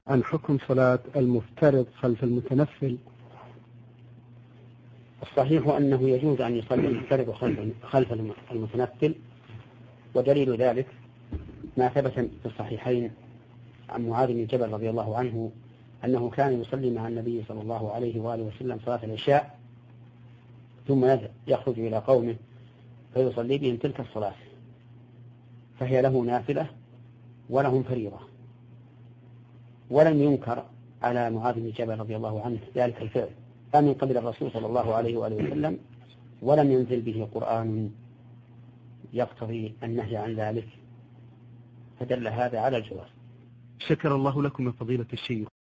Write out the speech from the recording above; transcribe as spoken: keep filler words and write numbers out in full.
عن حكم صلاة المفترض خلف المتنفل. الصحيح أنه يجوز أن يصلي المفترض خلف المتنفل، ودليل ذلك ما ثبت في الصحيحين عن معاذ بن جبل رضي الله عنه أنه كان يصلي مع النبي صلى الله عليه وآله وسلم صلاة العشاء ثم يخرج إلى قومه فيصلي بهم تلك الصلاة، فهي له نافلة ولهم فريضة. ولم ينكر على معاذ بن جبل رضي الله عنه ذلك الفعل لا من قبل الرسول صلى الله عليه وآله وسلم، ولم ينزل به قرآن يقتضي النهي عن ذلك، فدل هذا على الجواز. شكر الله لكم من فضيلة الشيخ.